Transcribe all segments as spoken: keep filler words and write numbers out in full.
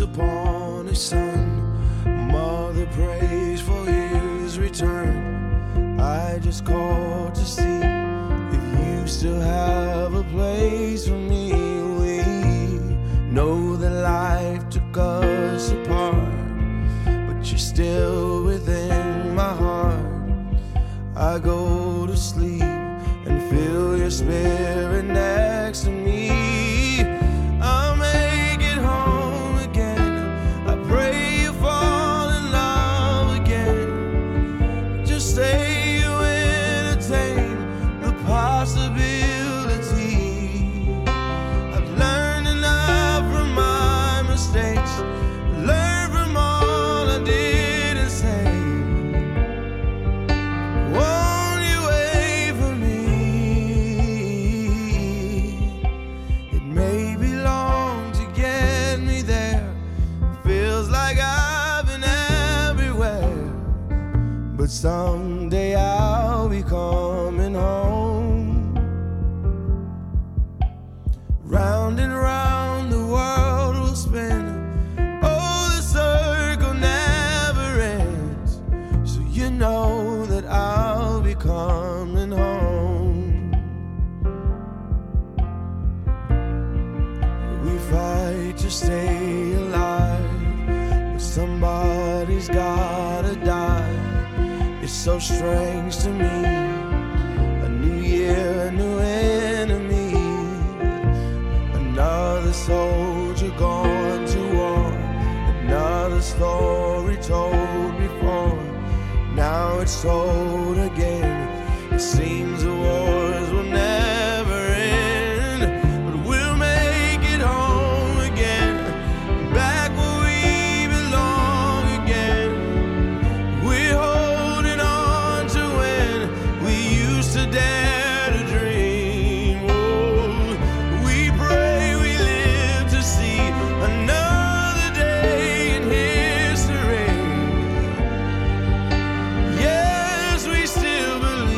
upon his son, mother prays for his return. I just called to see if you still have a place for me. We know that life took us apart, but you're still within my heart. I go to sleep and feel your spirit next to me. I'll make it home again. I pray you fall in love again. Just say you entertain the possibility. I've learned enough from my mistakes, learned from all I didn't say. Won't you wait for me? It may be long to get me there. Feels like I've been everywhere, but someday I'll be coming home. Round and round the world will spin. Oh, the circle never ends. So you know that I'll be coming home. We fight to stay alive, but somebody's gotta die. It's so strange to me. A new year, a new enemy. Another soldier gone to war. Another story told before. Now it's told again. It seems the wars will never end, but we'll make it home again, back where we belong again. We're holding on to when we used to dare to dream. Oh, we pray we live to see another day in history. Yes, we still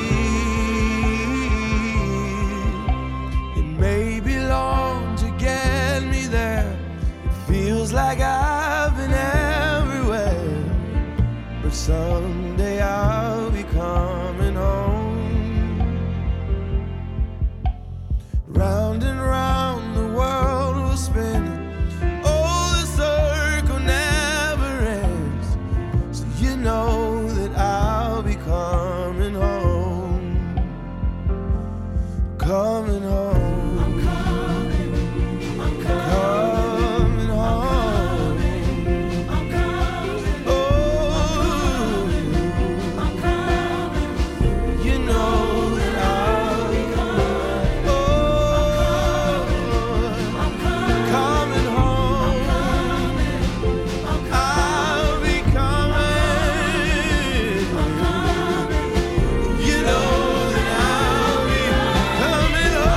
believe. It may be long to get me there. It feels like I've been everywhere, but someday I'll be coming home. Round and round the world will spin. Oh, the circle never ends. So you know that I'll be coming home. Coming home. I'm coming. I'm coming home. I'm coming. Oh, I'm coming. You know that I'll be coming. Oh, I'm coming home. I'll be coming. You know that I'll be coming home.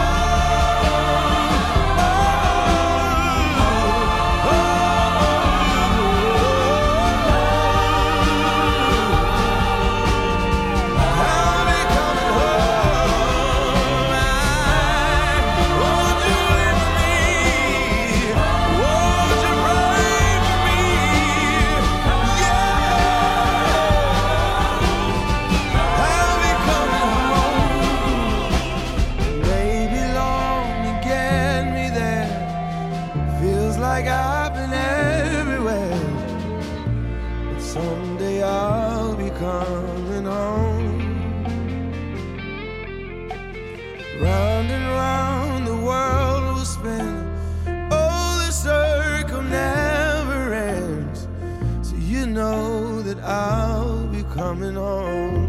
I'll be coming home. Won't you wait for me? Won't you pray for me? Yeah, I'll be coming home. Maybe long to get me there. Feels like I've been everywhere, but someday I'll be coming home. Round and round the world will spin. Oh, the circle never ends. So you know that I'll be coming home.